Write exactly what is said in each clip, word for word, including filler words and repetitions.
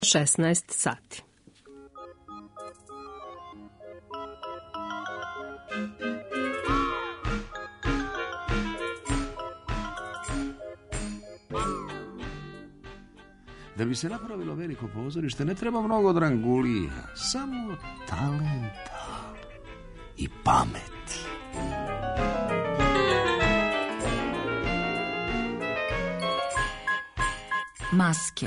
šesnaest sati. Da bi se napravilo veliko pozorište ne treba mnogo drangulija, samo talenta i pameti. Maske.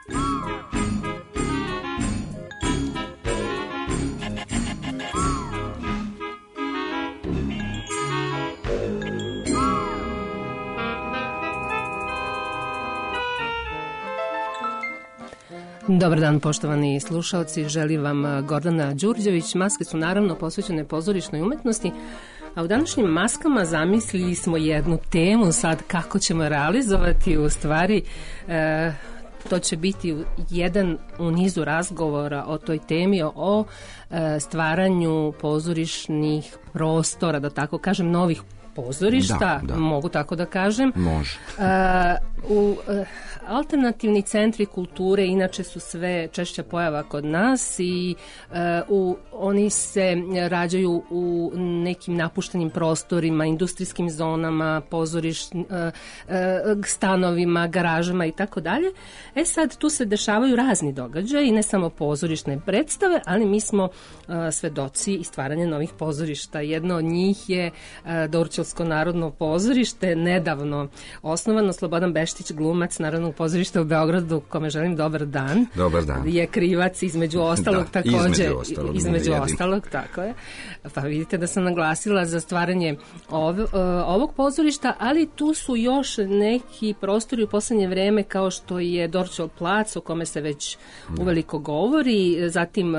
Dobar dan, poštovani slušalci, želim vam Gordana Đurđević. Maske su naravno posvećene pozorišnoj umetnosti, a u današnjim maskama zamislili smo jednu temu sad kako ćemo realizovati. U stvari e, to će biti jedan u nizu razgovora o toj temi, o e, stvaranju pozorišnih prostora, da tako kažem, novih pozorišta, da, da. Mogu tako da kažem. Može. E, u e, alternativni centri kulture inače su sve češća pojava kod nas i uh, u, oni se rađaju u nekim napuštenim prostorima, industrijskim zonama, pozoriš, uh, uh, stanovima, garažama i tako dalje. E sad, tu se dešavaju razni događaji, ne samo pozorišne predstave, ali mi smo uh, svedoci i stvaranja novih pozorišta. Jedno od njih je uh, Dorćolsko narodno pozorište, nedavno osnovano. Slobodan Beštić, glumac Narodnog pozorišta u Beogradu, kome želim dobar dan. Dobar dan. Je krivac između ostalog da, takođe. Između ostalog. Između ostalog, tako je. Pa vidite da sam naglasila za stvaranje ov, ovog pozorišta, ali tu su još neki prostori u poslednje vreme kao što je Dorćol plac, o kome se već da. uveliko govori, zatim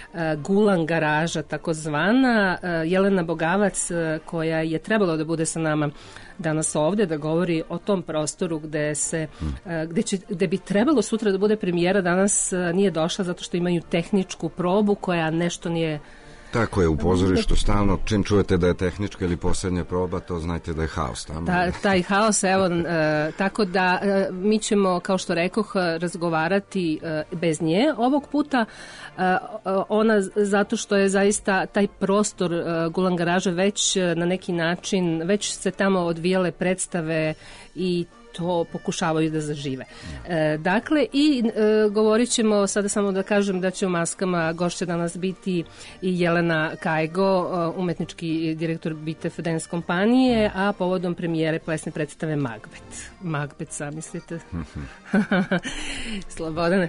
Gulan garaža takozvana, Jelena Bogavac koja je trebalo da bude sa nama danas ovde da govori o tom prostoru gde se gde, će, gde bi trebalo sutra da bude premijera, danas nije došla zato što imaju tehničku probu koja nešto nije. Tako je, u pozorištu stalno, čim čujete da je tehnička ili poslednja proba, to znajte da je haos tamo. Ta, taj haos, evo, e, tako da e, mi ćemo, kao što rekoh, razgovarati e, bez nje. Ovog puta e, ona, zato što je zaista taj prostor e, Gulan garaže već e, na neki način, već se tamo odvijale predstave i to pokušavaju da zažive. E, dakle, i e, govorit ćemo, sada samo da kažem da će u maskama gošće danas biti i Jelena Kajgo, umetnički direktor Bitef Dance kompanije, a povodom premijere plesne predstave Magbet. Magbet, zamislite. Slobodane.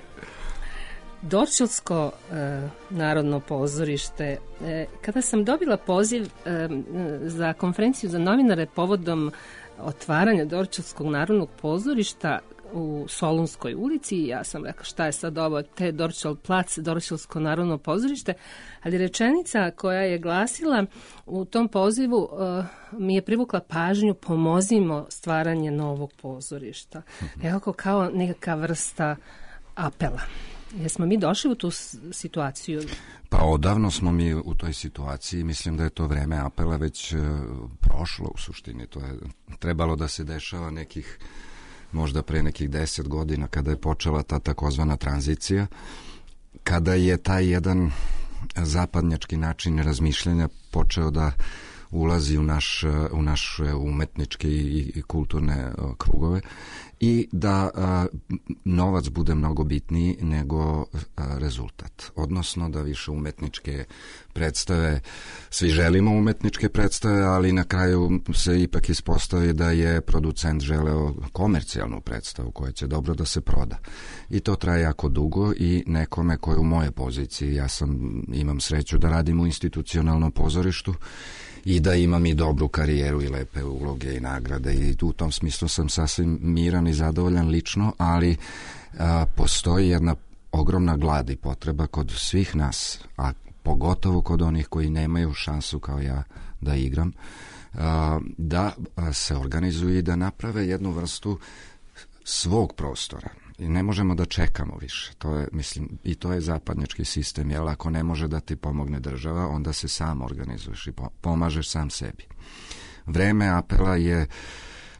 Dorćolsko e, narodno pozorište. E, kada sam dobila poziv e, za konferenciju za novinare povodom otvaranja Dorćolskog narodnog pozorišta u Solunskoj ulici, ja sam rekla šta je sad ovo, te Dorćol plac, Dorćolsko narodno pozorište, ali rečenica koja je glasila u tom pozivu uh, mi je privukla pažnju, pomozimo stvaranje novog pozorišta. Evo kao nekakva vrsta apela. Jesmo mi došli u tu situaciju? Pa odavno smo mi u toj situaciji, mislim da je to vreme apela već uh, prošlo u suštini, to je trebalo da se dešava nekih, možda pre nekih deset godina kada je počela ta takozvana tranzicija, kada je taj jedan zapadnjački način razmišljanja počeo da ulazi u, naš, u naše umetničke i, i kulturne uh, krugove i da a, novac bude mnogo bitniji nego a, rezultat. Odnosno da više umetničke predstave, svi želimo umetničke predstave, ali na kraju se ipak ispostavi da je producent želeo komercijalnu predstavu koja će dobro da se proda. I to traje jako dugo i nekome koji u moje poziciji, ja sam, imam sreću da radim u institucionalnom pozorištu, i da imam i dobru karijeru i lepe uloge i nagrade i u tom smislu sam sasvim miran i zadovoljan lično, ali a, postoji jedna ogromna glad i potreba kod svih nas, a pogotovo kod onih koji nemaju šansu kao ja da igram, a, da se organizuju i da naprave jednu vrstu svog prostora. I ne možemo da čekamo više. To je, mislim, i to je zapadnjački sistem, jer ako ne može da ti pomogne država, onda se sam organizuješ i pomažeš sam sebi. Vreme apela je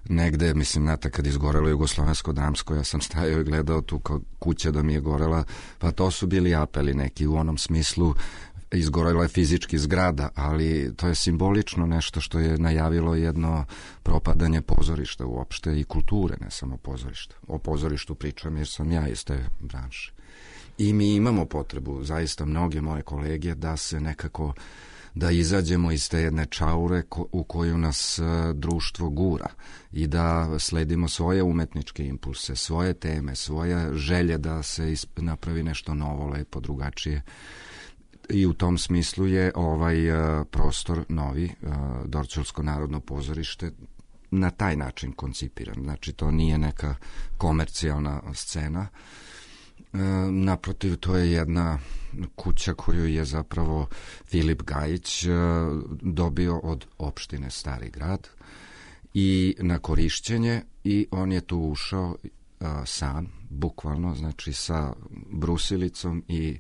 negde, mislim, znate, kad izgorelo Jugoslovensko dramsko, ja sam stajao i gledao tu kao kuća da mi je gorela, pa to su bili apeli neki u onom smislu, izgorela je fizički zgrada, ali to je simbolično nešto što je najavilo jedno propadanje pozorišta uopšte i kulture, ne samo pozorišta. O pozorištu pričam jer sam ja iz te branše. I mi imamo potrebu, zaista mnoge moje kolege, da se nekako, da izađemo iz te jedne čaure ko, u koju nas uh, društvo gura i da sledimo svoje umetničke impulse, svoje teme, svoje želje da se isp, napravi nešto novo, lepo, drugačije. I u tom smislu je ovaj uh, prostor novi, uh, Dorćolsko narodno pozorište, na taj način koncipiran. Znači, to nije neka komercijalna scena. E, naprotiv, to je jedna kuća koju je zapravo Filip Gajić e, dobio od opštine Stari Grad i na korišćenje, i on je tu ušao e, sam, bukvalno, znači sa brusilicom i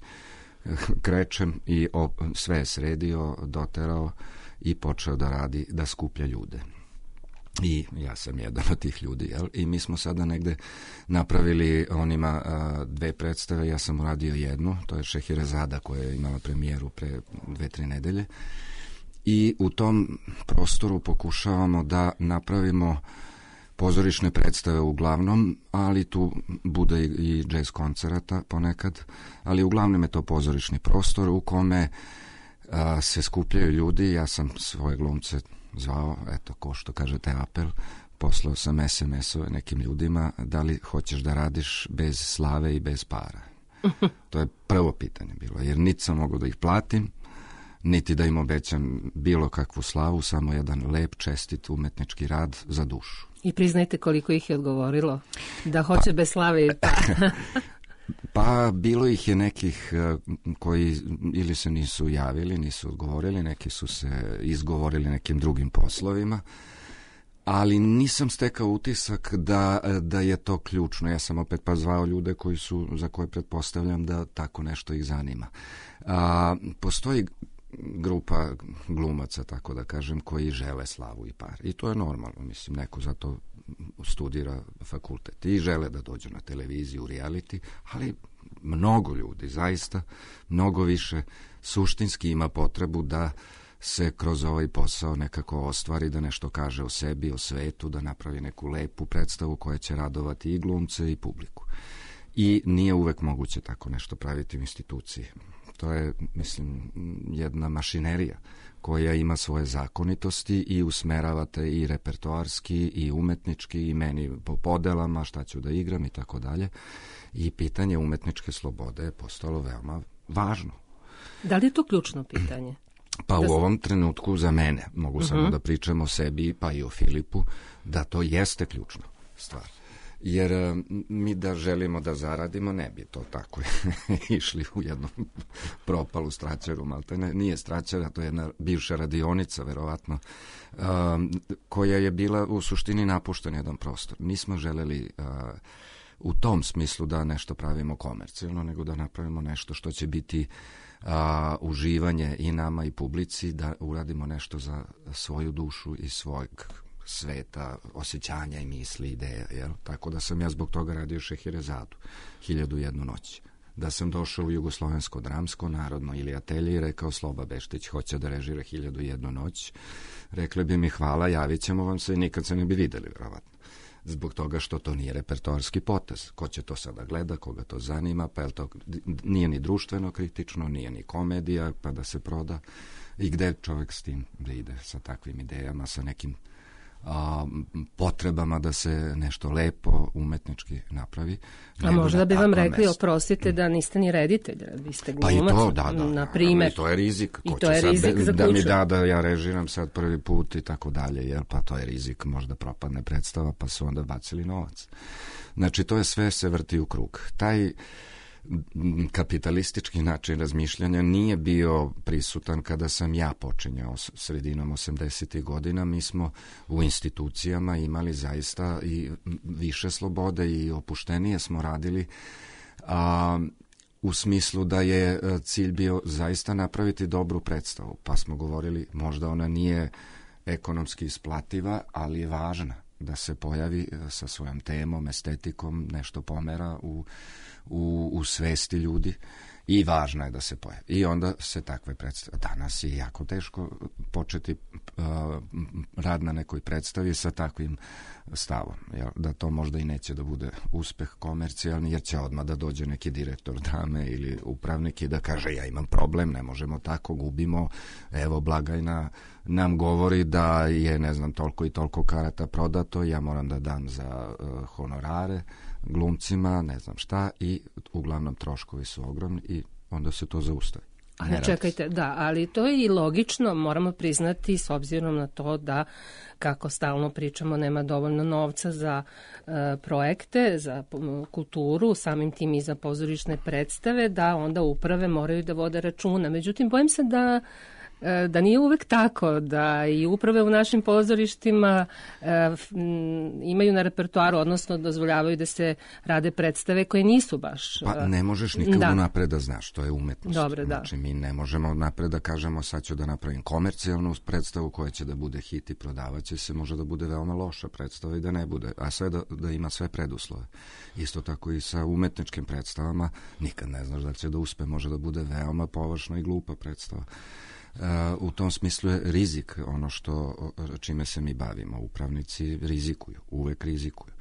krečem i op, sve je sredio, doterao i počeo da radi, da skuplja ljude. I ja sam jedan od tih ljudi, jel? I mi smo sada negde napravili, on ima a, dve predstave, ja sam uradio jednu, to je Šehirezada koja je imala premijeru pre dve, tri nedelje. I u tom prostoru pokušavamo da napravimo pozorišne predstave uglavnom, ali tu bude i džez koncerata ponekad, ali uglavnom je to pozorišni prostor u kome a, se skupljaju ljudi. Ja sam svoje glumce zvao, eto, ko što kažete apel, poslao sam es em es-ove nekim ljudima, da li hoćeš da radiš bez slave i bez para. To je prvo pitanje bilo, jer niti sam mogao da ih platim, niti da im obećam bilo kakvu slavu, samo jedan lep, čestit umetnički rad za dušu. I priznajte koliko ih je odgovorilo da hoće pa, bez slave i para. Pa bilo ih je nekih koji ili se nisu javili, nisu odgovorili, neki su se izgovorili nekim drugim poslovima, ali nisam stekao utisak da, da je to ključno. Ja sam opet pa zvao ljude koji su, za koje pretpostavljam da tako nešto ih zanima. A, postoji grupa glumaca, tako da kažem, koji žele slavu i par. I to je normalno, mislim, neko zato studira fakultet i žele da dođu na televiziju, u reality, ali mnogo ljudi, zaista, mnogo više suštinski ima potrebu da se kroz ovaj posao nekako ostvari, da nešto kaže o sebi, o svetu, da napravi neku lepu predstavu koja će radovati i glumce i publiku. I nije uvek moguće tako nešto praviti u instituciji. To je, mislim, jedna mašinerija koja ima svoje zakonitosti i usmeravate i repertoarski i umetnički i meni po podelama šta ću da igram i tako dalje. I pitanje umetničke slobode je postalo veoma važno. Da li je to ključno pitanje? Pa da u ovom trenutku za mene, mogu uh-huh. samo da pričam o sebi pa i o Filipu, da to jeste ključna stvar. Jer mi da želimo da zaradimo, ne bi to tako išli u jednu propalu straćaru, maltene. Nije straćara, to je jedna bivša radionica, verovatno, um, koja je bila u suštini napušten jedan prostor. Nismo želeli uh, u tom smislu da nešto pravimo komercijalno, nego da napravimo nešto što će biti uh, uživanje i nama i publici, da uradimo nešto za svoju dušu i svojeg sveta, osjećanja i misli, ideja, jel? Tako da sam ja zbog toga radio Šehirezadu, Hiljadu i jednu noć. Da sam došao u Jugoslovensko dramsko narodno ili atelje i rekao Sloba Beštić hoće da režira Hiljadu i jednu noć, rekli bi mi hvala, javit ćemo vam se i nikad se ne bi videli, verovatno. Zbog toga što to nije repertoarski potez. Ko će to sada gleda, koga to zanima, pa to nije ni društveno kritično, nije ni komedija, pa da se proda. I gde čovjek s tim da ide, sa takvim idejama, sa nekim a, potrebama da se nešto lepo umetnički napravi. A možda bi vam rekli, oprostite, da niste ni reditelj, vi ste glumac, pa i to, da, da, na primjer. I to je rizik. I to je rizik za da mi da da ja režiram sad prvi put i tako dalje, jel, pa to je rizik, možda propadne predstava, pa su onda bacili novac. Znači, to je sve se vrti u krug. Taj kapitalistički način razmišljanja nije bio prisutan kada sam ja počinjao sredinom osamdesetih godina. Mi smo u institucijama imali zaista i više slobode i opuštenije smo radili, a, u smislu da je cilj bio zaista napraviti dobru predstavu. Pa smo govorili, možda ona nije ekonomski isplativa, ali je važna. da se pojavi sa svojom temom, estetikom, nešto pomera u, u, u svesti ljudi i važno je da se pojavi. I onda se takve predstave. Danas je jako teško početi uh, rad na nekoj predstavi sa takvim stavom. Jel? Da to možda i neće da bude uspeh komercijalni, jer će odmah da dođe neki direktor drame ili upravnik i da kaže ja imam problem, ne možemo tako, gubimo, evo blagajna nam govori da je ne znam toliko i toliko karata prodato, ja moram da dam za uh, honorare glumcima, ne znam šta, i uglavnom troškovi su ogromni i onda se to zaustavi. Ali čekajte, da, ali to je i logično, moramo priznati s obzirom na to da, kako stalno pričamo, nema dovoljno novca za uh, projekte, za um, kulturu, samim tim i za pozorišne predstave, da onda uprave moraju da vode računa. Međutim, bojim se da da nije uvek tako, da i uprave u našim pozorištima e, imaju na repertoaru, odnosno dozvoljavaju da se rade predstave koje nisu baš... Pa ne možeš nikad da. Napred da znaš, to je umetnost. Dobre, da. Znači mi ne možemo napred da kažemo sad ću da napravim komercijalnu predstavu koja će da bude hit i prodavaće se, može da bude veoma loša predstava i da ne bude, a sve da, da ima sve preduslove. Isto tako i sa umetničkim predstavama, nikad ne znaš da će da uspe, može da bude veoma površna i glupa predstava. Uh, u tom smislu je rizik ono što čime se mi bavimo. Upravnici rizikuju, uvek rizikuju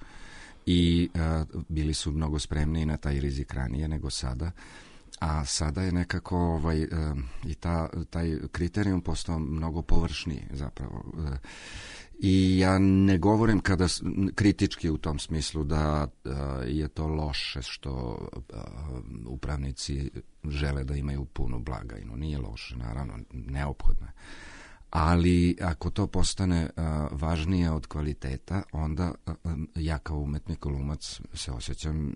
i uh, bili su mnogo spremniji na taj rizik ranije nego sada, a sada je nekako ovaj, uh, i ta, taj kriterijum postao mnogo površniji zapravo. Uh, I ja ne govorim kada kritički u tom smislu da uh, je to loše što uh, upravnici žele da imaju punu blagajnu. Nije loše, naravno, neophodno je. Ali ako to postane uh, važnije od kvaliteta, onda uh, ja kao umetnik, glumac se osjećam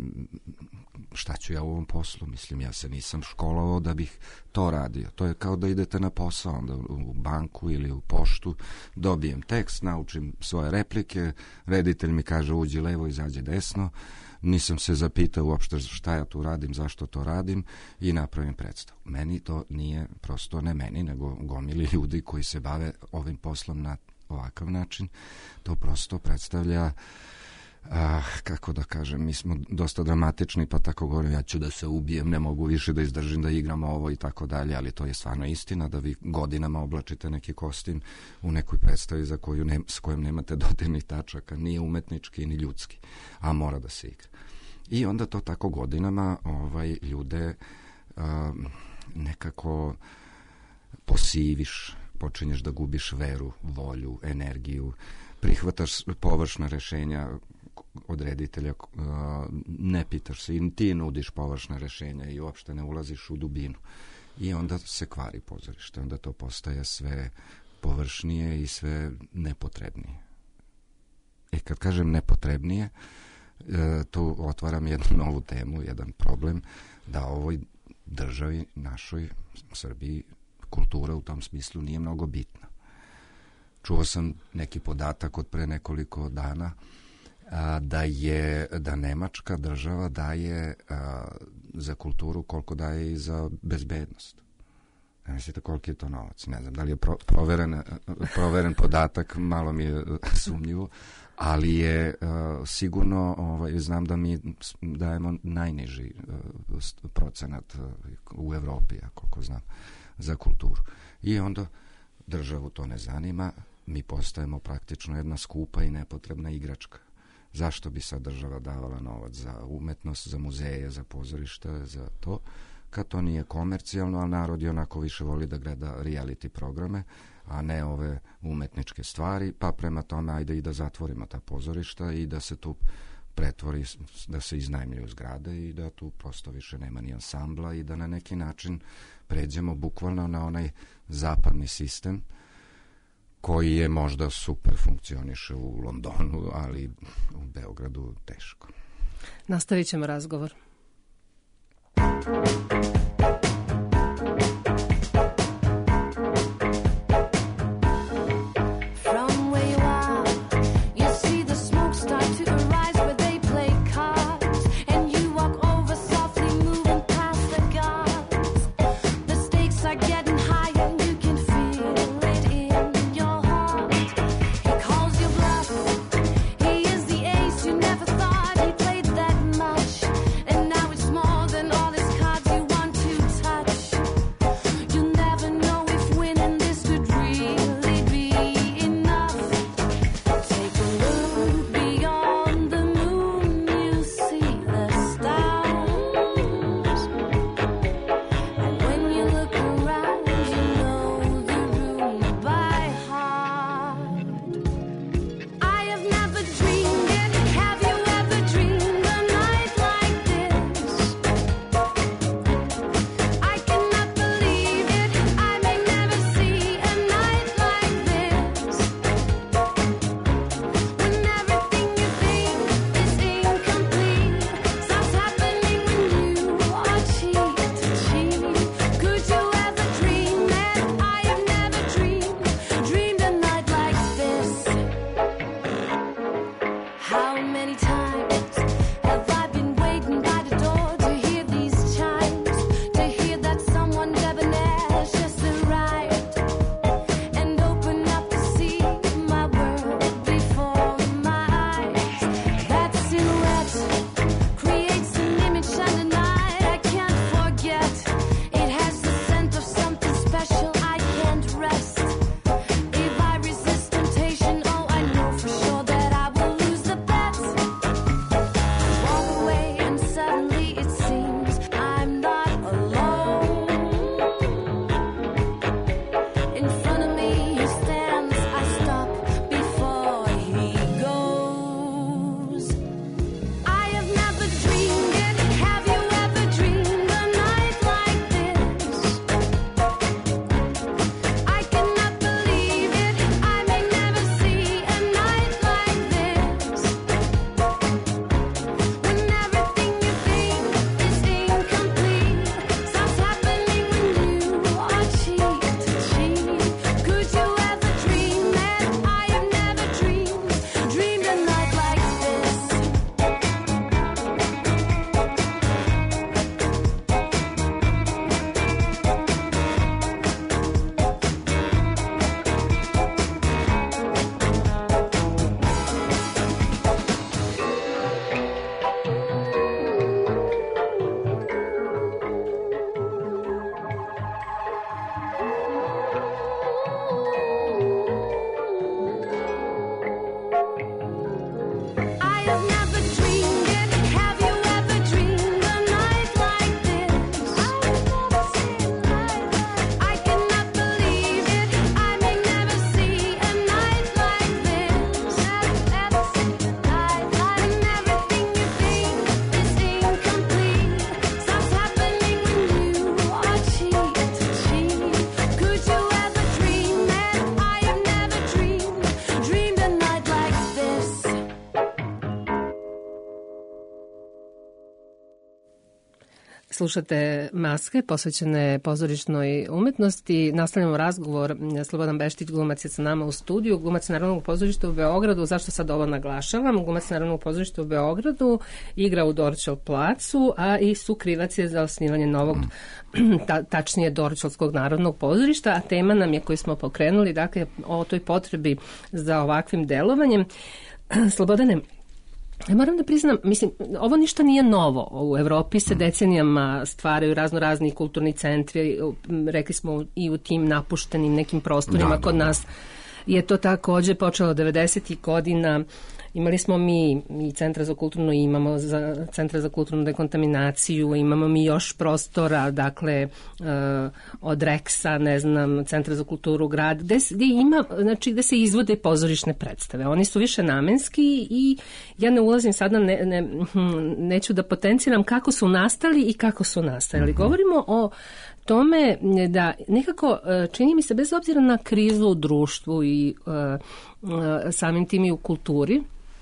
šta ću ja u ovom poslu. Mislim, ja se nisam školovao da bih to radio. To je kao da idete na posao, onda u banku ili u poštu, dobijem tekst, naučim svoje replike, reditelj mi kaže uđi levo, izađi desno, nisam se zapitao uopšte šta ja tu radim, zašto to radim i napravim predstavu. Meni to nije prosto, ne meni, nego gomili ljudi koji se bave ovim poslom na ovakav način. To prosto predstavlja, a, kako da kažem, mi smo dosta dramatični, pa tako govorim, ja ću da se ubijem, ne mogu više da izdržim da igram ovo i tako dalje, ali to je stvarno istina da vi godinama oblačite neki kostim u nekoj predstavi za koju ne, s kojom nemate dodirnih tačaka, nije umetnički ni ljudski, a mora da se igra. I onda to tako godinama ovaj, ljude a, nekako posiviš, počinješ da gubiš veru, volju, energiju, prihvataš površna rešenja od reditelja, ne pitaš se i ti nudiš površna rešenja i uopšte ne ulaziš u dubinu. I onda se kvari pozorište, onda to postaje sve površnije i sve nepotrebnije. I kad kažem nepotrebnije, tu otvaram jednu novu temu, jedan problem, da ovoj državi, našoj Srbiji, kultura u tom smislu nije mnogo bitna. Čuo sam neki podatak od pre nekoliko dana a, da je da Nemačka država daje a, za kulturu koliko daje i za bezbednost. Ne mislite koliko je to novac? Ne znam da li je pro, proveren, proveren podatak, malo mi je sumnjivo, ali je uh, sigurno, ovaj, znam da mi dajemo najniži uh, procenat uh, u Evropi, ja koliko znam, za kulturu. I onda državu to ne zanima, mi postajemo praktično jedna skupa i nepotrebna igračka. Zašto bi sad država davala novac za umetnost, za muzeje, za pozorišta, za to, kad to nije komercijalno, ali narod je onako više voli da gleda reality programe, a ne ove umetničke stvari, pa prema tome ajde i da zatvorimo ta pozorišta i da se tu pretvori, da se iznajmljuju zgrade i da tu prosto više nema ni ansambla i da na neki način pređemo bukvalno na onaj zapadni sistem koji je možda super funkcioniše u Londonu, ali u Beogradu teško. Nastavit ćemo razgovor. He Slušate Maske, posvećene pozorišnoj umetnosti. Nastavljamo razgovor. Slobodan Beštić, glumac, je sa nama u studiju. Glumac Narodnog pozorišta u Beogradu. Zašto sad ovo naglašavam? Glumac Narodnog pozorišta u Beogradu igra u Dorćol placu, a i sukrivac je za osnivanje novog, ta, tačnije Dorćolskog narodnog pozorišta, a tema nam je koju smo pokrenuli, dakle, o toj potrebi za ovakvim delovanjem. Slobodane, ja moram da priznam, mislim, ovo ništa nije novo. U Evropi se decenijama stvaraju razno razni kulturni centri, rekli smo i u tim napuštenim nekim prostorima. Da, kod da, nas je to takođe počelo devedesetih godina. Imali smo mi i Centra za kulturno, imamo za Centra za kulturnu dekontaminaciju, imamo mi još prostora, dakle, uh, od Reksa, ne znam, Centra za kulturu grad, gde, gde ima, znači, gde se izvode pozorišne predstave. Oni su više namenski i ja ne ulazim sada, ne, ne, neću da potenciram kako su nastali i kako su nastajali. Govorimo o tome da nekako, čini mi se, bez obzira na krizu u društvu i uh, uh, samim tim i u kulturi,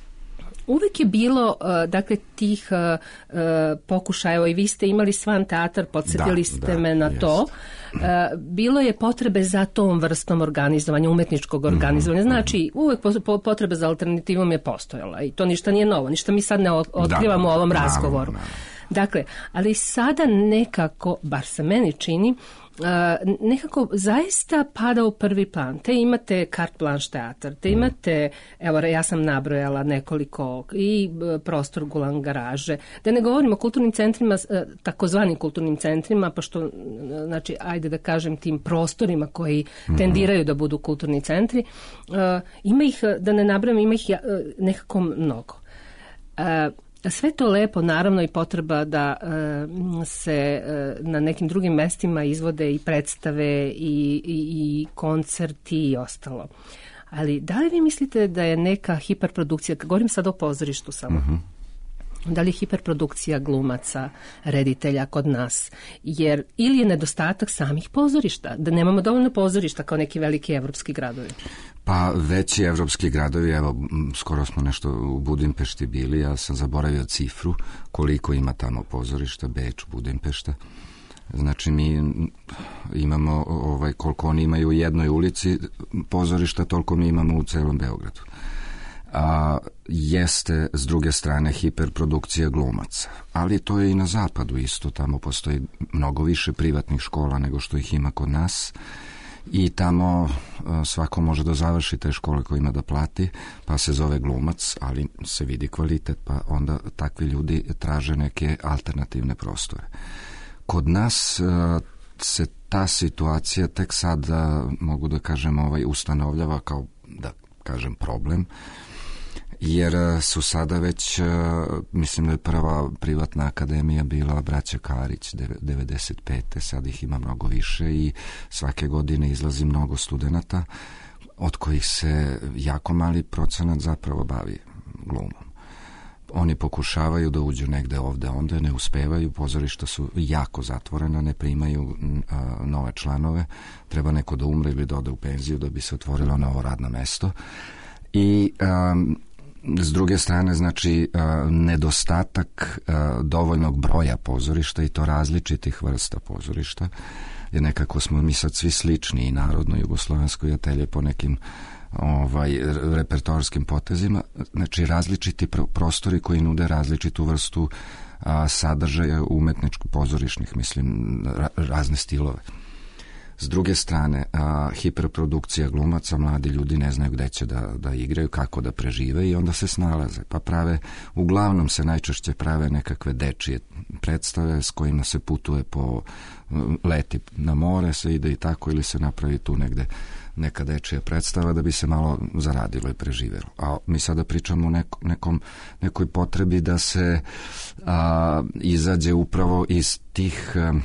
uvek je bilo, uh, dakle, tih uh, uh, pokušaja, evo i vi ste imali Svan teatar, podsjetili da, ste da, me na jest. to, uh, bilo je potrebe za tom vrstom organizovanja, umetničkog organizovanja, znači uvek potreba za alternativom je postojala i to ništa nije novo, ništa mi sad ne otkrivamo da, u ovom da, razgovoru. Da, da. Dakle, ali sada nekako, bar se meni čini, Uh, nekako zaista pada u prvi plan. Te imate Carte Blanche teatar, te imate, evo, ja sam nabrojala nekoliko, i prostor Gulan garaže. Da ne govorimo o kulturnim centrima, takozvanim kulturnim centrima, pošto, znači, ajde da kažem, tim prostorima koji tendiraju da budu kulturni centri, uh, ima ih, da ne nabrojam, ima ih nekako mnogo. Uh, Sve to lepo, naravno, i potreba da uh, se uh, na nekim drugim mestima izvode i predstave i, i, i koncerti i ostalo. Ali da li vi mislite da je neka hiperprodukcija, govorim sad o pozorištu samo, uh-huh. da li je hiperprodukcija glumaca, reditelja kod nas, jer ili je nedostatak samih pozorišta, da nemamo dovoljno pozorišta kao neki veliki evropski gradovi? Pa veći evropski gradovi, evo, skoro smo nešto u Budimpešti bili, ja sam zaboravio cifru koliko ima tamo pozorišta, Beč, Budimpešta. Znači mi imamo, ovaj, koliko oni imaju u jednoj ulici pozorišta, toliko mi imamo u celom Beogradu. A, jeste s druge strane hiperprodukcija glumaca, ali to je i na zapadu isto, tamo postoji mnogo više privatnih škola nego što ih ima kod nas i tamo a, svako može da završi te škole koje ima da plati, pa se zove glumac, ali se vidi kvalitet, pa onda takvi ljudi traže neke alternativne prostore. Kod nas a, se ta situacija tek sad, a, mogu da kažem, ovaj, ustanovljava kao, da kažem, problem, jer su sada već, mislim da je prva privatna akademija bila Braća Karić devedeset pete. Sad ih ima mnogo više i svake godine izlazi mnogo studenata, od kojih se jako mali procenat zapravo bavi glumom. Oni pokušavaju da uđu negde ovde, onda ne uspevaju, pozorišta su jako zatvorena, ne primaju a, nove članove, treba neko da umre ili da ode u penziju da bi se otvorilo novo radno mesto. I a, s druge strane, znači, a, nedostatak a, dovoljnog broja pozorišta i to različitih vrsta pozorišta, jer nekako smo mi sad svi slični i narodno jugoslovenskoj atelje po nekim ovaj, repertoarskim potezima, znači različiti pro- prostori koji nude različitu vrstu a, sadržaja umetničkih pozorišnih, mislim, ra- razne stilove. S druge strane, a, hiperprodukcija glumaca, mladi ljudi ne znaju gde će da, da igraju, kako da prežive i onda se snalaze. Pa prave, uglavnom se najčešće prave nekakve dečije predstave s kojima se putuje po leti na more, se ide i tako, ili se napravi tu negde neka dečija predstava da bi se malo zaradilo i preživelo. A mi sada pričamo o neko, nekom, nekoj potrebi da se a, izađe upravo iz tih a,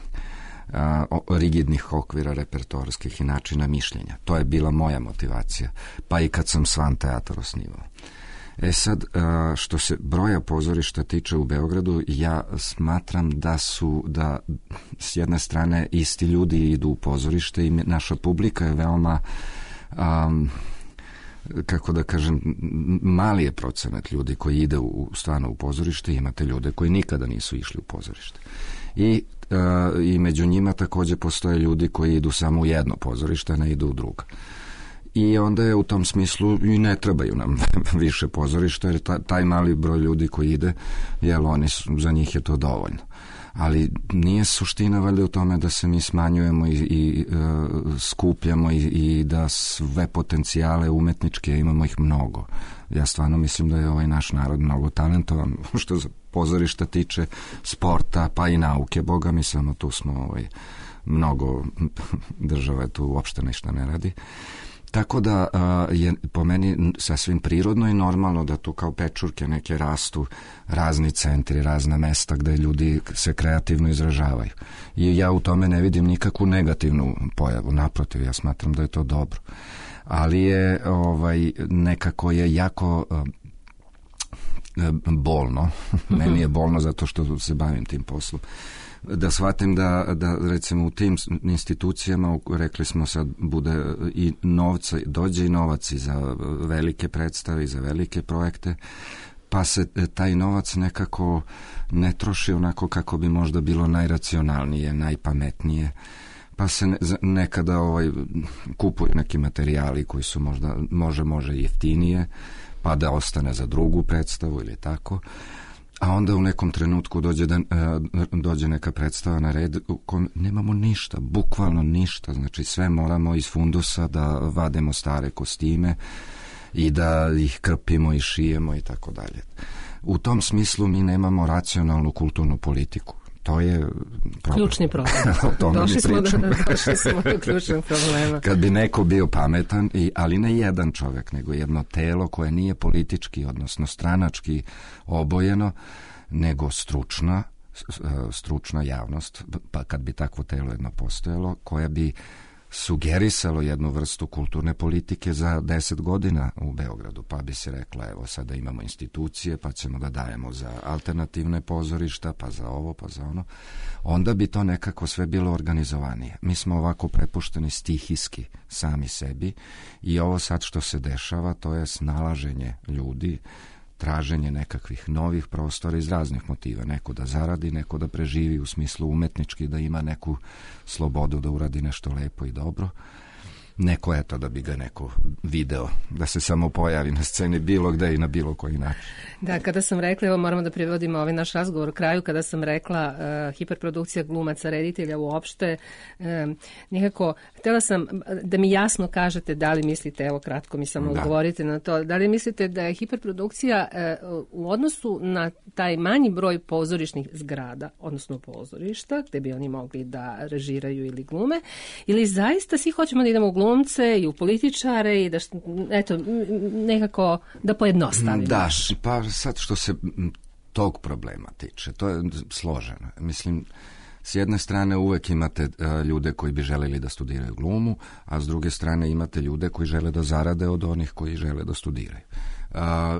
a, rigidnih okvira repertoarskih i načina mišljenja. To je bila moja motivacija. Pa i kad sam Svan teatar osnivao. E sad, što se broja pozorišta tiče u Beogradu, ja smatram da su, da s jedne strane isti ljudi idu u pozorište i naša publika je veoma um, kako da kažem, mali je procenat ljudi koji ide u, stvarno u pozorište, imate ljude koji nikada nisu išli u pozorište. I, uh, i među njima takođe postoje ljudi koji idu samo u jedno pozorište, a ne idu u drugo. I onda je u tom smislu i ne trebaju nam više pozorišta, jer ta, taj mali broj ljudi koji ide, jel, oni su, za njih je to dovoljno. Ali nije suština valjda u tome da se mi smanjujemo i, i uh, skupljamo i, i da sve potencijale umetničke imamo ih mnogo. Ja stvarno mislim da je ovaj naš narod mnogo talentovan, što se pozorišta tiče, sporta, pa i nauke, boga mi, samo tu smo ovaj, mnogo države tu uopšte ništa ne radi. Tako da a, je po meni sasvim prirodno i normalno da tu kao pečurke neke rastu razni centri, razna mesta gde ljudi se kreativno izražavaju. I ja u tome ne vidim nikakvu negativnu pojavu, naprotiv, ja smatram da je to dobro. Ali je ovaj, nekako je jako a, bolno, meni je bolno zato što se bavim tim poslom, da shvatim da, da recimo u tim institucijama, rekli smo sad, bude i novca, dođe i novac i za velike predstave i za velike projekte, pa se taj novac nekako ne troši onako kako bi možda bilo najracionalnije, najpametnije, pa se ne, nekada ovaj, kupuju neki materijali koji su možda, može, može jeftinije, pa da ostane za drugu predstavu ili tako. A onda u nekom trenutku dođe, da, dođe neka predstava na red u kojem nemamo ništa, bukvalno ništa, znači sve moramo iz fundusa da vadimo stare kostime i da ih krpimo i šijemo i tako dalje. U tom smislu mi nemamo racionalnu kulturnu politiku. To je problem. Ključni problem. Došli smo, do, došli smo do ključnog problema. Kad bi neko bio pametan, i, ali ne jedan čovjek, nego jedno telo koje nije politički, odnosno stranački obojeno, nego stručna, stručna javnost, pa kad bi takvo telo jedno postojalo, koja bi sugerisalo jednu vrstu kulturne politike za deset godina u Beogradu, pa bi se rekla, evo sada imamo institucije, pa ćemo da dajemo za alternativne pozorišta, pa za ovo, pa za ono, onda bi to nekako sve bilo organizovanije. Mi smo ovako prepušteni stihijski sami sebi i ovo sad što se dešava, to je snalaženje ljudi, traženje nekakvih novih prostora iz raznih motiva. Neko da zaradi, neko da preživi u smislu umetnički, da ima neku slobodu da uradi nešto lepo i dobro. Neko, eto, da bi ga neko video, da se samo pojavi na sceni bilo gde i na bilo koji način. Da, kada sam rekla, evo moramo da privodimo ovaj naš razgovor kraju, kada sam rekla uh, hiperprodukcija glumaca, reditelja uopšte, uh, nekako, htjela sam da mi jasno kažete da li mislite, evo kratko mi samo odgovorite na to, da li mislite da je hiperprodukcija uh, u odnosu na taj manji broj pozorišnih zgrada, odnosno pozorišta, gde bi oni mogli da režiraju ili glume, ili zaista svi hoćemo da idemo u glume glumce i u političare i da, eto, nekako da pojednostavimo. Da, pa sad što se tog problema tiče, to je složeno. Mislim, s jedne strane uvek imate uh, ljude koji bi želeli da studiraju glumu, a s druge strane imate ljude koji žele da zarade od onih koji žele da studiraju. Uh,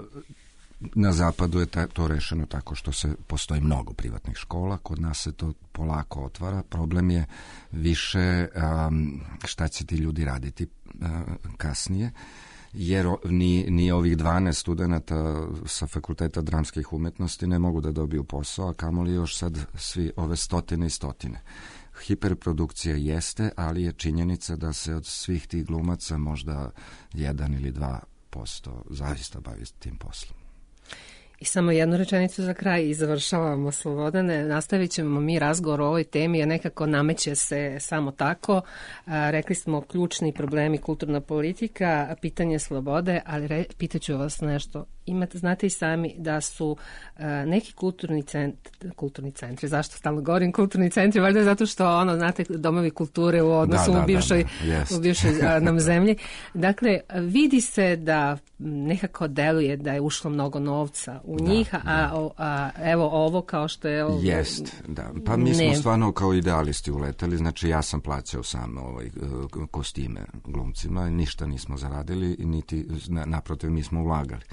Na zapadu je to rešeno tako što se postoji mnogo privatnih škola, kod nas se to polako otvara. Problem je više um, šta će ti ljudi raditi uh, kasnije, jer ni, ni ovih dvanaest studenata sa Fakulteta dramskih umetnosti ne mogu da dobiju posao, a kamoli još sad svi ove stotine i stotine. Hiperprodukcija jeste, ali je činjenica da se od svih tih glumaca možda jedan ili dva posto zaista bavi tim poslom. I samo jednu rečenicu za kraj i završavamo, Slobodane. Nastavit ćemo mi razgovor o ovoj temi, a nekako nameće se samo tako. A, rekli smo ključni problemi, kulturna politika, pitanje slobode, ali re, pitaću vas nešto. Imate, znate i sami da su a, neki kulturni centri, kulturni centri, zašto stalno govorim kulturni centri, valjda zato što, ono, znate, domovi kulture u odnosu da, da, u bivšoj, da, da. Yes. u bivšoj a, nam zemlji. Dakle, vidi se da nekako deluje da je ušlo mnogo novca u njih, da, a, da. a evo ovo kao što je... Ovo, Jest, da. Pa mi ne. smo stvarno kao idealisti uleteli, znači ja sam plaćao sam ovaj, kostime glumcima, ništa nismo zaradili, niti naprotiv mi smo ulagali.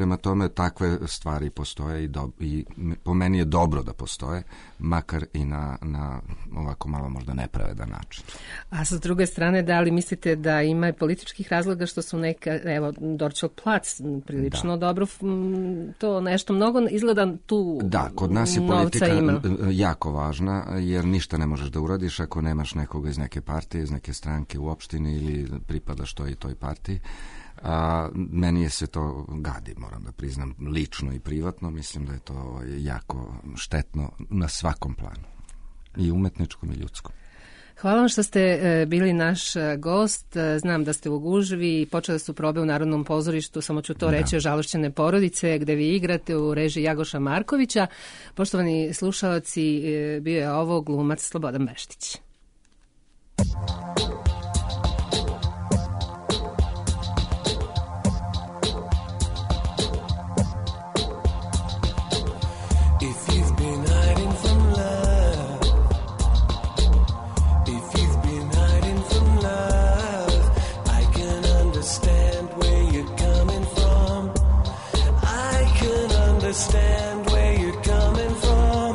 Prema tome, takve stvari postoje i, do, i po meni je dobro da postoje, makar i na, na ovako malo možda nepravedan način. A sa druge strane, da li mislite da ima i političkih razloga što su neka, evo, Dorćol plac prilično da. dobro, to nešto mnogo izgleda tu da, kod nas je politika ima. jako važna, jer ništa ne možeš da uradiš ako nemaš nekoga iz neke partije, iz neke stranke u opštini ili pripadaš toj i toj partiji. A, meni je se to gadi, moram da priznam, lično i privatno. Mislim da je to jako štetno na svakom planu, i umetničkom i ljudskom. Hvala vam što ste bili naš gost. Znam da ste u gužvi i počele su probe u Narodnom pozorištu, samo ću to da. reći, o Žalošćene porodice, gde vi igrate u režiji Jagoša Markovića. Poštovani slušalci, bio je ovo glumac Slobodan Beštić. Understand where you're coming from.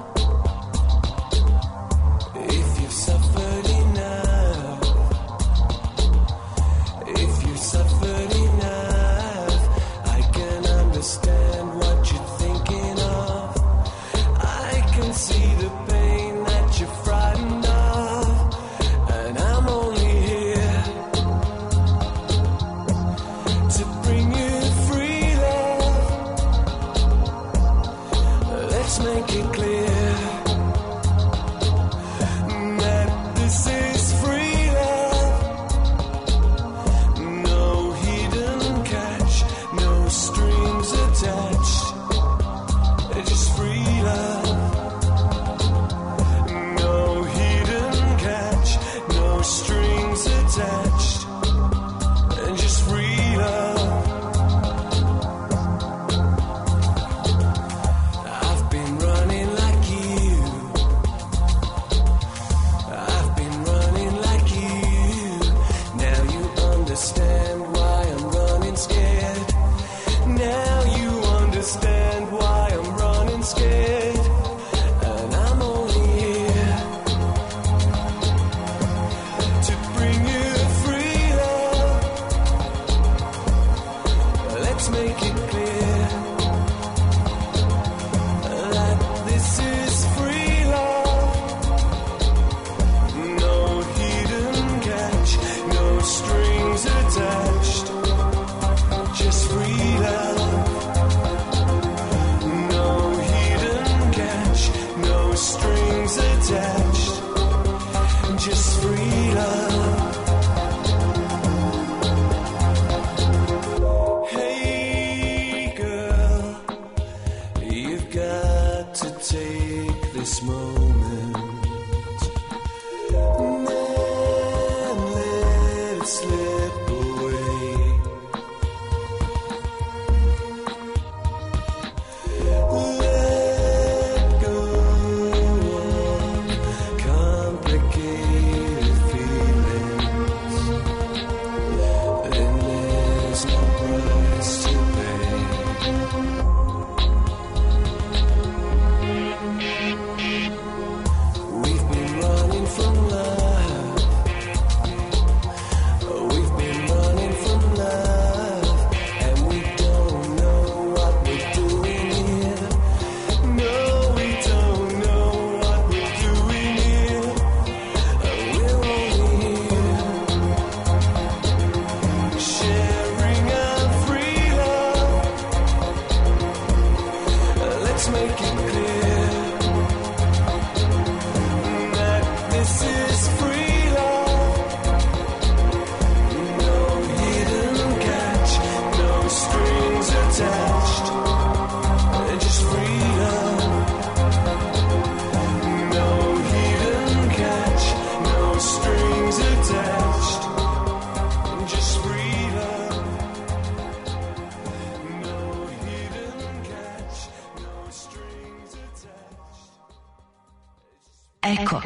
If you've suffered enough, if you've suffered enough, I can understand what you're thinking of. I can see the pain that you're frightened of, and I'm only here to bring you make it clear that this is free love. No hidden catch, no strings attached. Just free love. No hidden catch, no strings attached. And just free love. Eko.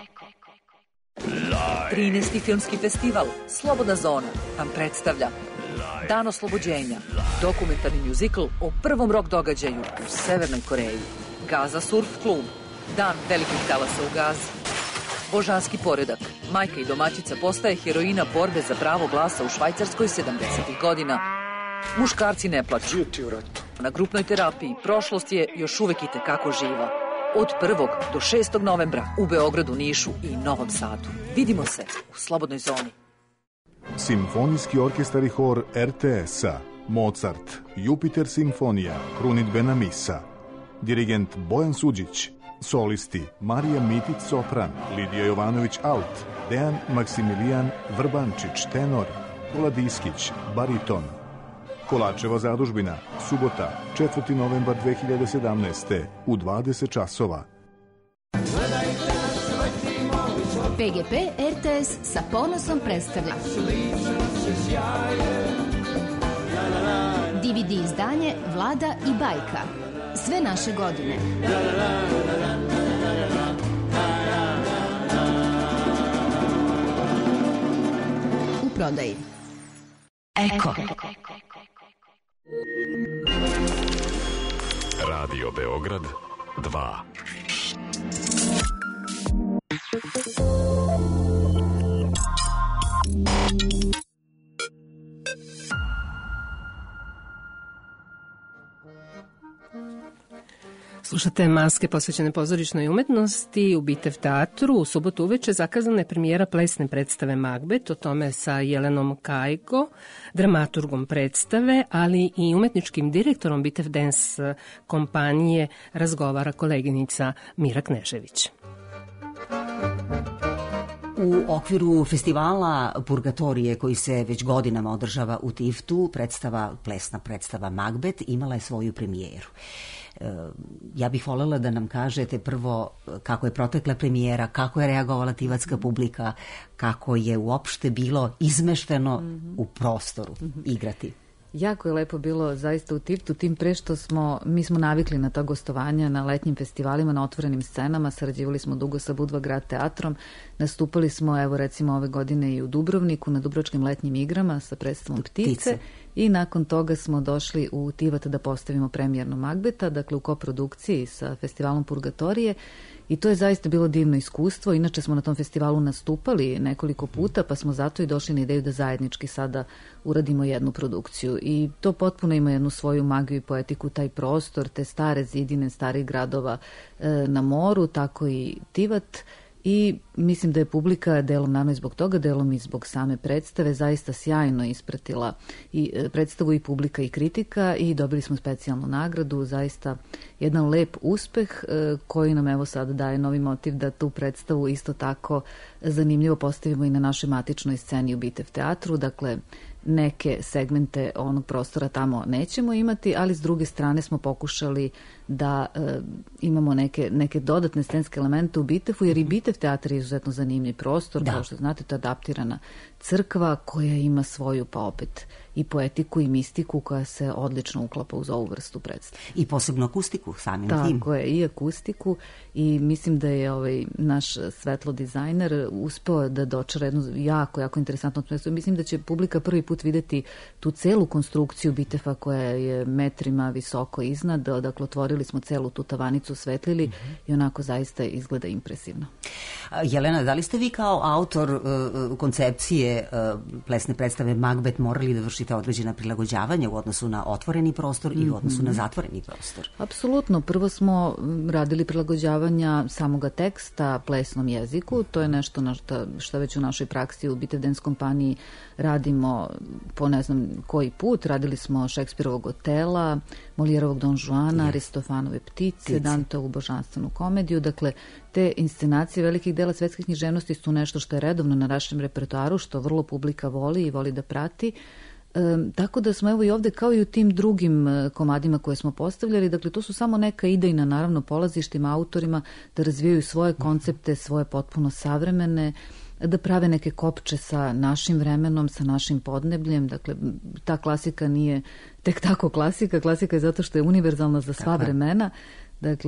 trinaesti filmski festival Slobodna zona vam predstavlja Dan oslobođenja, dokumentarni mjuzikl o prvom rock događaju u Severnoj Koreji. Gaza Surf klub, Dan velikih talasa u Gazi. Božanski poredak, majka i domaćica postaje heroina borbe za pravo glasa u Švajcarskoj sedamdesetih godina. Muškarci ne plaću. Na grupnoj terapiji prošlost je još uvek i tekako živa. Od prvog do šestog novembra u Beogradu, Nišu i Novom Sadu. Vidimo se u Slobodnoj zoni. Simfonijski orkestar i hor er te es-a, Mozart, Jupiter simfonija, krunidbena misa. Dirigent Bojan Suđić, solisti Marija Mitić sopran, Lidija Jovanović alt, Dejan Maksimilijan Vrbančić tenor, Kola Diskić bariton. Kolačeva zadužbina, subota, četvrti novembar dve hiljade sedamnaeste u dvadeset časova. pe ge pe er te es sa ponosom predstavlja de ve de izdanje Vlada i bajka. Sve naše godine. U prodaji. Eko. Radio Beograd dva. Slušate Maske posvećene pozorišnoj umetnosti u Bitev teatru. U subotu uveče zakazana je premijera plesne predstave Magbet, o tome sa Jelenom Kajgo, dramaturgom predstave, ali i umetničkim direktorom Bitev Dance kompanije razgovara koleginica Mira Knežević. U okviru festivala Purgatorije koji se već godinama održava u Tiftu, predstava, plesna predstava Magbet imala je svoju premijeru. Ja bih voljela da nam kažete prvo kako je protekla premijera, kako je reagovala tivatska publika, kako je uopšte bilo izmešteno mm-hmm. u prostoru mm-hmm. igrati. Jako je lepo bilo zaista u Tiftu, tim pre što smo, mi smo navikli na ta gostovanja na letnjim festivalima, na otvorenim scenama, sarađivali smo dugo sa Budva grad teatrom, nastupali smo evo recimo ove godine i u Dubrovniku na Dubrovačkim letnjim igrama sa predstavom Ptice, Ptice. I nakon toga smo došli u Tivat da postavimo premijernu Magbeta, dakle u koprodukciji sa festivalom Purgatorije. I to je zaista bilo divno iskustvo. Inače smo na tom festivalu nastupali nekoliko puta, pa smo zato i došli na ideju da zajednički sada uradimo jednu produkciju. I to potpuno ima jednu svoju magiju i poetiku, taj prostor, te stare zidine, starih gradova e, na moru, tako i Tivat. I mislim da je publika, delom naravno i zbog toga, delom i zbog same predstave, zaista sjajno ispratila i predstavu i publika i kritika i dobili smo specijalnu nagradu, zaista jedan lep uspeh koji nam evo sad daje novi motiv da tu predstavu isto tako zanimljivo postavimo i na našoj matičnoj sceni u Bitev teatru, dakle neke segmente onog prostora tamo nećemo imati, ali s druge strane smo pokušali da e, imamo neke, neke dodatne scenske elemente u Bitevu, jer i Bitev teatr je izuzetno zanimljiv prostor, da. Kao što znate, to je adaptirana crkva koja ima svoju, pa opet i poetiku i mistiku koja se odlično uklapa uz ovu vrstu predstave. I posebno akustiku samim Tako tim. Tako je, i akustiku i mislim da je ovaj naš svetlo dizajner uspeo da dočara jednu jako, jako interesantnu predstavu. Mislim da će publika prvi put videti tu celu konstrukciju Biteva koja je metrima visoko iznad, dakle otvorili smo celu tu tavanicu, osvetlili mm-hmm. i onako zaista izgleda impresivno. Jelena, da li ste vi kao autor uh, koncepcije uh, plesne predstave Magbet morali da vršite određena prilagođavanja u odnosu na otvoreni prostor mm-hmm. i u odnosu na zatvoreni prostor? Apsolutno. Prvo smo radili prilagođavanja samoga teksta plesnom jeziku. To je nešto na šta, šta već u našoj praksi u Bitev Dance kompaniji radimo po ne znam koji put. Radili smo Šekspirovog Otela, Molijerovog Don Juana, yes. Aristofanove Ptice, Ptice. Danteovu Božanstvenu komediju. Dakle, te inscenacije velikih dela svetske književnosti su nešto što je redovno na našem repertoaru, što vrlo publika voli i voli da prati. E, tako da smo evo i ovde kao i u tim drugim komadima koje smo postavljali, dakle to su samo neka idejna naravno polazištima autorima da razvijaju svoje koncepte, svoje potpuno savremene, da prave neke kopče sa našim vremenom, sa našim podnebljem. Dakle, ta klasika nije tek tako klasika, klasika je zato što je univerzalna za sva vremena. Dakle,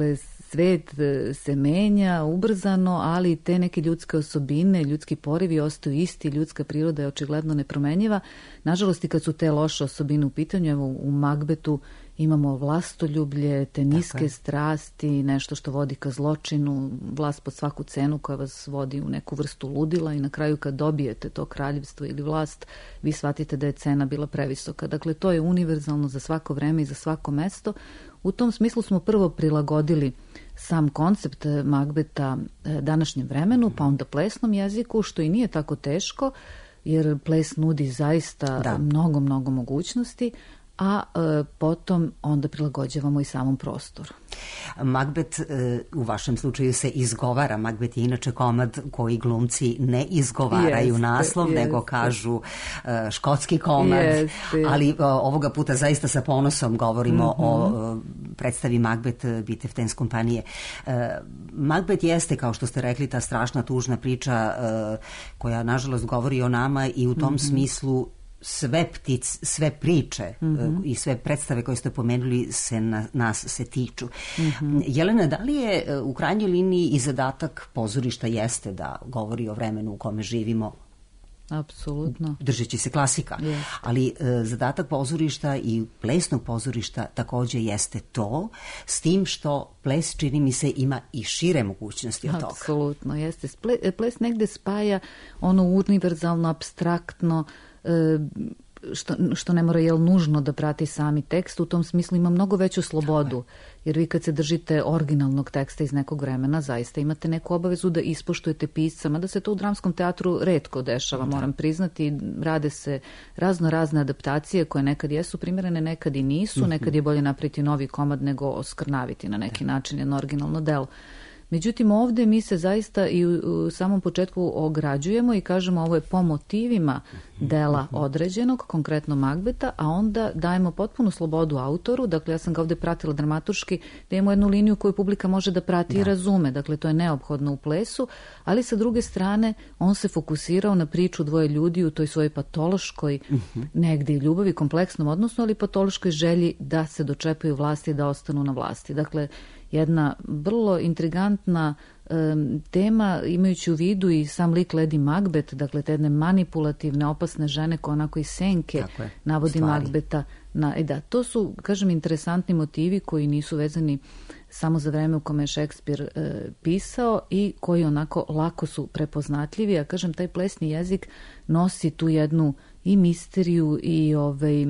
svet se menja ubrzano, ali te neke ljudske osobine, ljudski porivi ostaju isti, ljudska priroda je očigledno nepromenjiva. Nažalost, i kad su te loše osobine u pitanju, evo u Magbetu imamo vlastoljublje, te niske strasti, nešto što vodi ka zločinu, vlast pod svaku cenu koja vas vodi u neku vrstu ludila i na kraju kad dobijete to kraljevstvo ili vlast, vi shvatite da je cena bila previsoka. Dakle, to je univerzalno za svako vreme i za svako mesto. U tom smislu smo prvo prilagodili sam koncept Magbeta današnjem vremenu, pa onda plesnom jeziku, što i nije tako teško, jer ples nudi zaista da. mnogo, mnogo mogućnosti, a e, potom onda prilagođavamo i samom prostoru. Magbet e, u vašem slučaju se izgovara. Magbet je inače komad koji glumci ne izgovaraju jeste, naslov, jeste. nego kažu e, škotski komad, jeste. ali o, ovoga puta zaista sa ponosom govorimo mm-hmm. o predstavi Magbet Bitefdance kompanije. E, Magbet jeste, kao što ste rekli, ta strašna, tužna priča e, koja nažalost govori o nama i u tom mm-hmm. smislu sve ptic, sve priče mm-hmm. i sve predstave koje ste pomenuli se na, nas se tiču. Mm-hmm. Jelena, da li je u krajnjoj liniji i zadatak pozorišta jeste da govori o vremenu u kome živimo? Apsolutno. Držeći se klasika. Yes. Ali e, zadatak pozorišta i plesnog pozorišta takođe jeste to, s tim što ples, čini mi se, ima i šire mogućnosti od toga. Apsolutno, jeste. Ples negde spaja ono univerzalno, apstraktno, Što, što ne mora jel nužno da prati sami tekst, u tom smislu ima mnogo veću slobodu, jer vi kad se držite originalnog teksta iz nekog vremena, zaista imate neku obavezu da ispoštujete pisca, mada se to u dramskom teatru retko dešava, da. moram priznati, rade se razno razne adaptacije koje nekad jesu primjerene, nekad i nisu, mm-hmm. nekad je bolje napraviti novi komad nego oskrnaviti na neki da. način jedno originalno delo. Međutim, ovde mi se zaista i u samom početku ograđujemo i kažemo ovo je po motivima dela određenog, konkretno Magbeta, a onda dajemo potpunu slobodu autoru. Dakle, ja sam ga ovde pratila dramaturški, da imamo jednu liniju koju publika može da prati da. i razume. Dakle, to je neophodno u plesu, ali sa druge strane on se fokusirao na priču dvoje ljudi u toj svojoj patološkoj negde i ljubavi, kompleksnom odnosu, ali patološkoj želji da se dočepaju vlasti i da ostanu na vlasti. Dakle, jedna vrlo intrigantna um, tema, imajući u vidu i sam lik Lady Macbeth, dakle te jedne manipulativne, opasne žene koja onako iz senke navodi stvari. Macbeta. Na, e da, to su, kažem, interesantni motivi koji nisu vezani samo za vreme u kome je Šekspir e, pisao i koji onako lako su prepoznatljivi, a kažem, taj plesni jezik nosi tu jednu i misteriju i ovaj,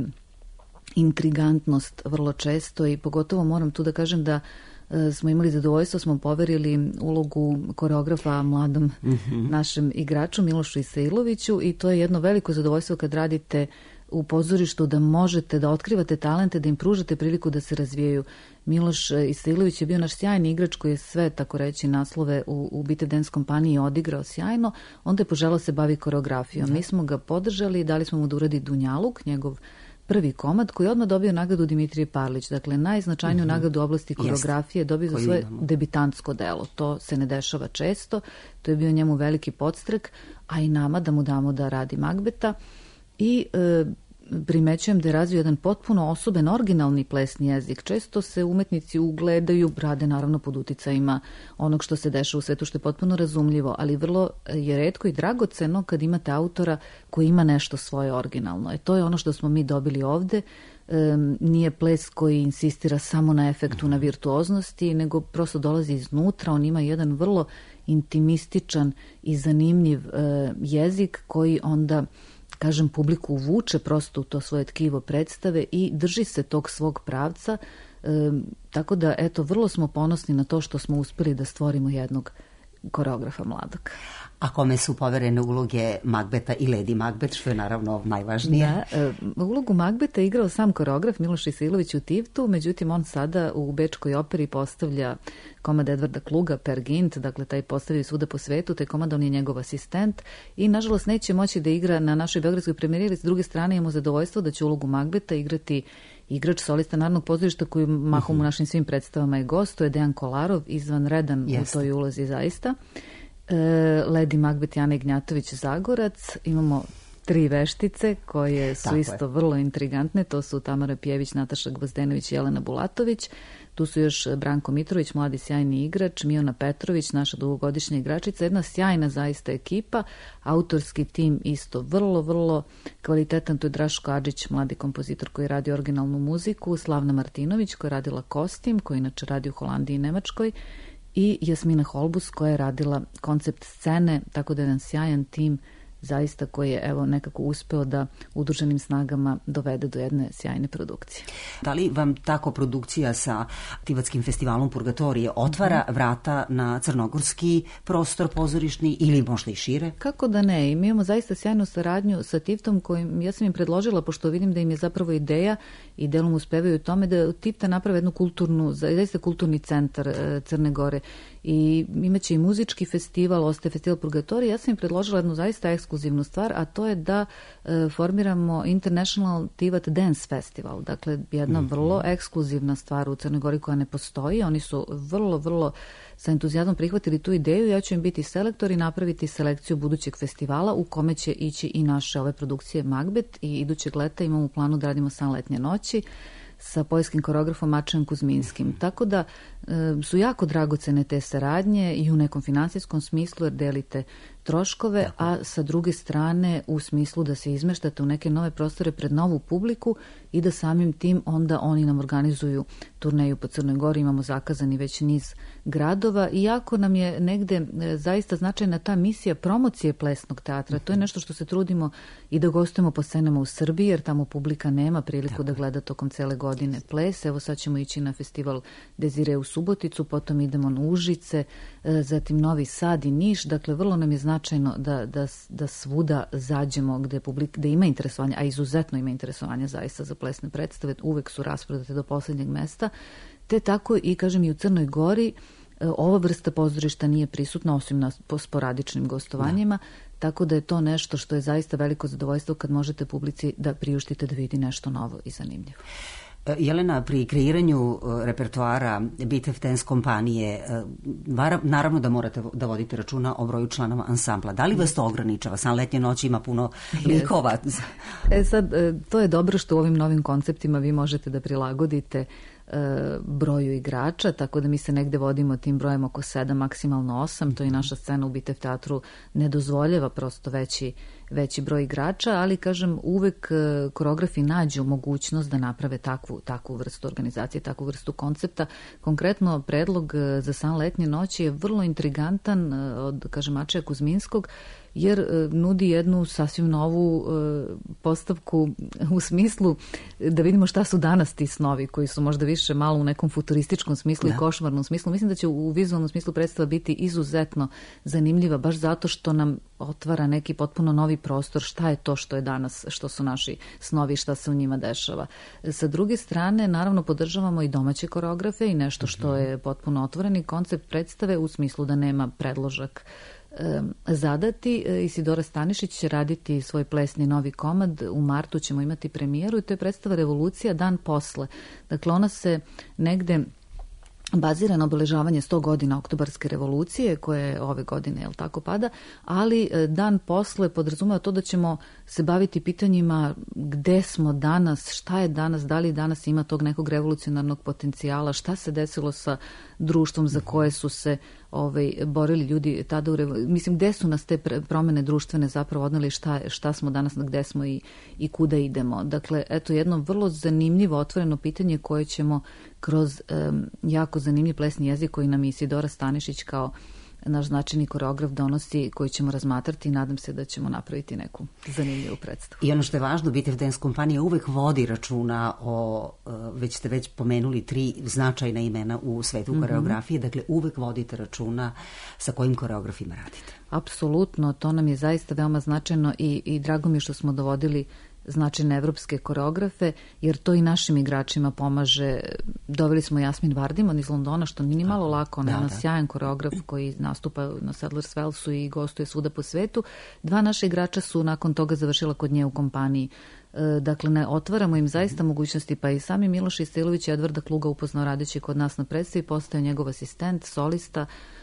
intrigantnost vrlo često i pogotovo moram tu da kažem da smo imali zadovoljstvo, smo poverili ulogu koreografa mladom mm-hmm. našem igraču Milošu Isailoviću i to je jedno veliko zadovoljstvo kad radite u pozorištu da možete da otkrivate talente, da im pružate priliku da se razvijaju. Miloš Isailović je bio naš sjajni igrač koji je sve, tako reći, naslove u, u Bitefdance kompaniji odigrao sjajno, onda je poželao se bavi koreografijom. Mm-hmm. Mi smo ga podržali i dali smo mu da uradi Dunjaluk, njegov prvi komad koji je odmah dobio nagradu Dimitrije Parlić, dakle najznačajniju mm-hmm. nagradu u oblasti koreografije dobio za svoje imamo. debitantsko delo. To se ne dešava često, to je bio njemu veliki podstrek, a i nama da mu damo da radi Magbeta i e, primećujem da je razvio jedan potpuno osoben, originalni plesni jezik. Često se umetnici ugledaju, rade naravno pod uticajima onog što se dešava u svetu, što je potpuno razumljivo, ali vrlo je retko i dragoceno kad imate autora koji ima nešto svoje originalno. E to je ono što smo mi dobili ovde. E, nije ples koji insistira samo na efektu, na virtuoznosti, nego prosto dolazi iznutra. On ima jedan vrlo intimističan i zanimljiv e, jezik koji onda, kažem, publiku uvuče prosto u to svoje tkivo predstave i drži se tog svog pravca, e, tako da, eto, vrlo smo ponosni na to što smo uspeli da stvorimo jednog koreografa mladog. A kome su poverene uloge Magbeta i Lady Macbeth, što je naravno najvažnije? Da, e, ulogu Magbeta je igrao sam koreograf Miloš Isailović u Tivtu, međutim on sada u Bečkoj operi postavlja komad Edvarda Kluga, Per Gynt, dakle taj postavljaju svuda po svetu, taj komad, on je njegov asistent i nažalost neće moći da igra na našoj beogradskoj premijeri, s druge strane imamo zadovoljstvo da će ulogu Magbeta igrati igrač solista Narodnog pozorišta koji mahom uh-huh. u našim svim predstavama je gost, to je Dejan Kolarov, izvanredan Jeste. u toj ulozi zaista. E, Lady Macbeth Jana Ignjatović Zagorac, imamo tri veštice koje su Tako isto je. vrlo intrigantne. To su Tamara Pjević, Nataša Gvozdenović i Jelena Bulatović. Tu su još Branko Mitrović, mladi sjajni igrač, Miona Petrović, naša dugogodišnja igračica, jedna sjajna zaista ekipa, autorski tim isto vrlo, vrlo kvalitetan, tu je Draško Adžić, mladi kompozitor koji radi originalnu muziku, Slavna Martinović koja je radila kostim, koji inače radi u Holandiji i Nemačkoj, i Jasmina Holbus koja je radila koncept scene, tako da je jedan sjajan tim zaista koji je evo nekako uspeo da udruženim snagama dovede do jedne sjajne produkcije. Da li vam tako produkcija sa Tivatskim festivalom Purgatorije otvara vrata na crnogorski prostor pozorišni ili možda i šire? Kako da ne, i mi imamo zaista sjajnu saradnju sa Tiftom kojim ja sam im predložila, pošto vidim da im je zapravo ideja i delom uspevaju u tome da Tifta naprave jednu kulturnu, zaista kulturni centar Crne Gore i imaće i muzički festival, ostaje festival Purgatorije. Ja sam im predložila jednu zaista ekskluzivnu stvar, a to je da e, formiramo International Tivat Dance Festival. Dakle, jedna mm-hmm. vrlo ekskluzivna stvar u Crnoj Gori koja ne postoji. Oni su vrlo, vrlo sa entuzijazmom prihvatili tu ideju. Ja ću im biti selektor i napraviti selekciju budućeg festivala u kome će ići i naše ove produkcije Magbet i idućeg leta imamo u planu da radimo San letnje noći sa poljskim koreografom Mačejem Kuzminskim. Tako da e, su jako dragocene te saradnje i u nekom finansijskom smislu jer delite troškove, Tako. a sa druge strane u smislu da se izmeštate u neke nove prostore pred novu publiku i da samim tim onda oni nam organizuju turneju po Crnoj Gori, imamo zakazani već niz gradova i jako nam je negde e, zaista značajna ta misija promocije plesnog teatra. To je nešto što se trudimo i da gostujemo po scenama u Srbiji jer tamo publika nema priliku Tako. da gleda tokom cele godine ples. Evo sad ćemo ići na festival Dezire u Suboticu, potom idemo na Užice, e, zatim Novi Sad i Niš. Dakle, vrlo nam je značajno da, da, da svuda zađemo gde, publik, gde ima interesovanja, a izuzetno ima interesovanja zaista za plesne predstave. Uvek su rasprodate do poslednjeg mesta. Te tako i, kažem, i u Crnoj Gori ova vrsta pozorišta nije prisutna osim na sporadičnim gostovanjima, da. Tako da je to nešto što je zaista veliko zadovoljstvo kad možete publici da priuštite da vidi nešto novo i zanimljivo. Jelena, pri kreiranju repertoara Bitev Dance kompanije, naravno da morate da vodite računa o broju članova ansambla. Da li vas to ograničava? San letnje noći ima puno likova. E sad, to je dobro što u ovim novim konceptima vi možete da prilagodite broju igrača, tako da mi se negde vodimo tim brojem oko sedam, maksimalno osam, to i naša scena u Bitev teatru ne dozvoljava prosto veći, veći broj igrača, ali kažem uvek koreografi nađu mogućnost da naprave takvu, takvu vrstu organizacije, takvu vrstu koncepta. Konkretno predlog za San letnje noći je vrlo intrigantan od, kažem, Mačeja Kuzminskog, jer nudi jednu sasvim novu postavku u smislu da vidimo šta su danas ti snovi koji su možda više malo u nekom futurističkom smislu da. i košmarnom smislu. Mislim da će u vizualnom smislu predstava biti izuzetno zanimljiva baš zato što nam otvara neki potpuno novi prostor šta je to što je danas, što su naši snovi, šta se u njima dešava. Sa druge strane, naravno podržavamo i domaće koreografe i nešto što je potpuno otvoreni koncept predstave u smislu da nema predložak zadati. Isidora Stanišić će raditi svoj plesni novi komad. U martu ćemo imati premijeru i to je predstava Revolucija dan posle. Dakle, ona se negde bazira na obeležavanje sto godina Oktobarske revolucije, koje ove godine, jel tako, pada, ali dan posle podrazumeva to da ćemo se baviti pitanjima gde smo danas, šta je danas, da li danas ima tog nekog revolucionarnog potencijala, šta se desilo sa društvom za koje su se ovaj, borili ljudi tada u revoluciji. Mislim, gde su nas te promene društvene zapravo odneli, šta, šta smo danas, gde smo i, i kuda idemo. Dakle, eto jedno vrlo zanimljivo otvoreno pitanje koje ćemo kroz um, jako zanimljiv plesni jezik koji nam Isidora Stanišić kao naš značajni koreograf donosi, koji ćemo razmatrati i nadam se da ćemo napraviti neku zanimljivu predstavu. I ono što je važno, Bitev Dance kompanija uvek vodi računa o, već ste već pomenuli tri značajna imena u svetu mm-hmm. koreografije, dakle uvek vodite računa sa kojim koreografima radite. Apsolutno, to nam je zaista veoma značajno i, i drago mi je što smo dovodili značajne evropske koreografe, jer to i našim igračima pomaže. Doveli smo Jasmin Vardimon iz Londona, što nije ni malo lako, ona je da, sjajan koreograf koji nastupa na Sadler's Wellsu i gostuje svuda po svetu. Dva naša igrača su nakon toga završila kod nje u kompaniji. Dakle, ne otvaramo im zaista mogućnosti, pa i sami Miloš Istilović i Edvarda Kluga upoznao radeći kod nas na predstavi, postao njegov asistent, solista,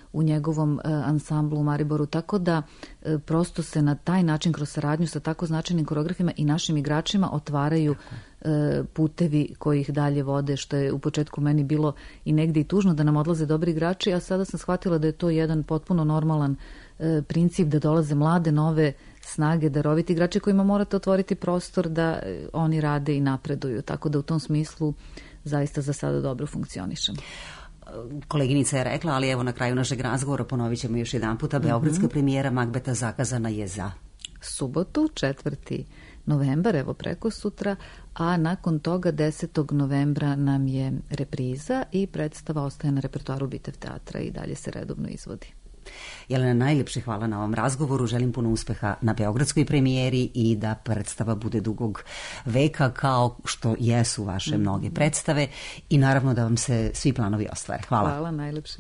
u njegovom ansamblu u Mariboru, tako da prosto se na taj način kroz saradnju sa tako značajnim koreografima i našim igračima otvaraju putevi koji ih dalje vode, što je u početku meni bilo i negde i tužno da nam odlaze dobri igrači, a sada sam shvatila da je to jedan potpuno normalan princip, da dolaze mlade, nove snage, daroviti igrači kojima morate otvoriti prostor da oni rade i napreduju, tako da u tom smislu zaista za sada dobro funkcionišemo. Koleginica je rekla, ali evo na kraju našeg razgovora ponovit ćemo još jedan puta, beogradska mm-hmm. premijera Magbeta zakazana je za subotu, četvrti novembar, evo preko sutra, a nakon toga desetog novembra nam je repriza i predstava ostaje na repertoaru Bitev teatra i dalje se redovno izvodi. Jelena, najljepše hvala na ovom razgovoru, želim puno uspeha na beogradskoj premijeri i da predstava bude dugog veka kao što jesu vaše mnoge predstave i naravno da vam se svi planovi ostvare. Hvala. Hvala, najljepše.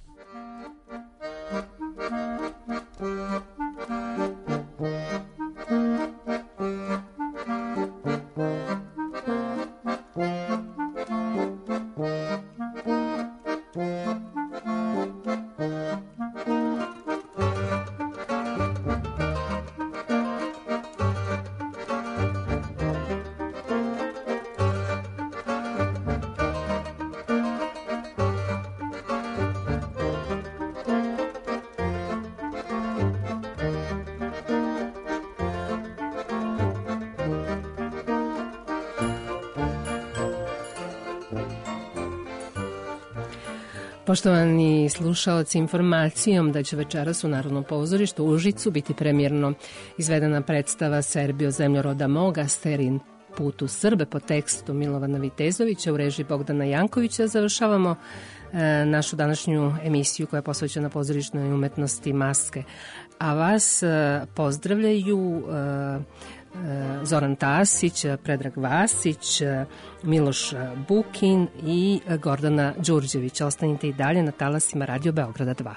Poštovani slušaoci, informacijom da će večeras u Narodnom pozorištu u Užicu biti premjerno izvedena predstava Serbio zemljoroda moga, Sterin put u Srbe po tekstu Milovana Vitezovića u režiji Bogdana Jankovića. Završavamo e, našu današnju emisiju koja je posvećena pozorišnoj umetnosti Maske. A vas e, pozdravljaju e, Zoran Tasić, Predrag Vasić, Miloš Bukin i Gordana Đurđević. Ostanite i dalje na talasima Radio Beograda dva.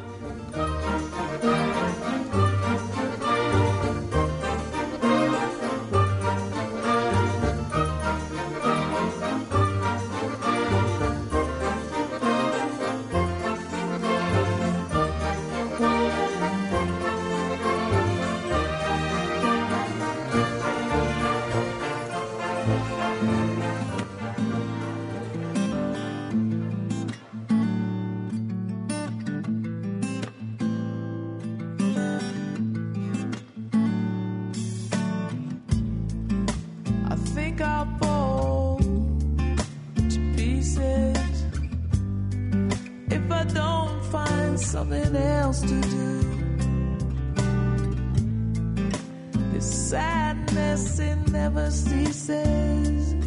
Something else to do. This sadness, it never ceases.